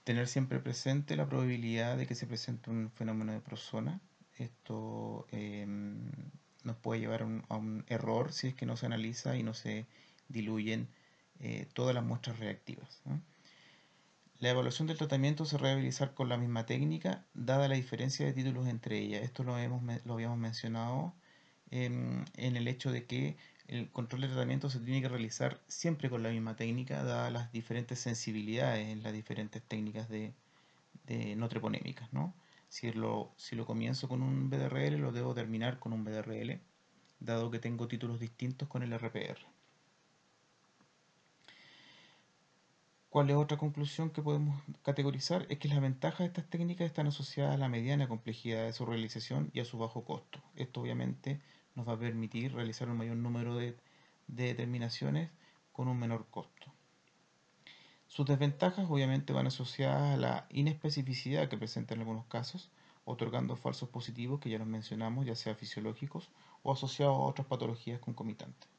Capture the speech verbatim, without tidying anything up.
Tener siempre presente la probabilidad de que se presente un fenómeno de prosona. Esto em, nos puede llevar a un, a un error si es que no se analiza y no se diluyen eh, todas las muestras reactivas, ¿no? La evaluación del tratamiento se debe realizar con la misma técnica, dada la diferencia de títulos entre ellas. Esto lo, hemos, lo habíamos mencionado em, en el hecho de que el control de tratamiento se tiene que realizar siempre con la misma técnica, dadas las diferentes sensibilidades en las diferentes técnicas de, de no treponémicas, ¿no? Si lo, si lo comienzo con un B D R L, lo debo terminar con un B D R L, dado que tengo títulos distintos con el R P R. ¿Cuál es otra conclusión que podemos categorizar? Es que las ventajas de estas técnicas están asociadas a la mediana complejidad de su realización y a su bajo costo. Esto obviamente nos va a permitir realizar un mayor número de, de determinaciones con un menor costo. Sus desventajas obviamente van asociadas a la inespecificidad que presenta en algunos casos, otorgando falsos positivos que ya los mencionamos, ya sea fisiológicos o asociados a otras patologías concomitantes.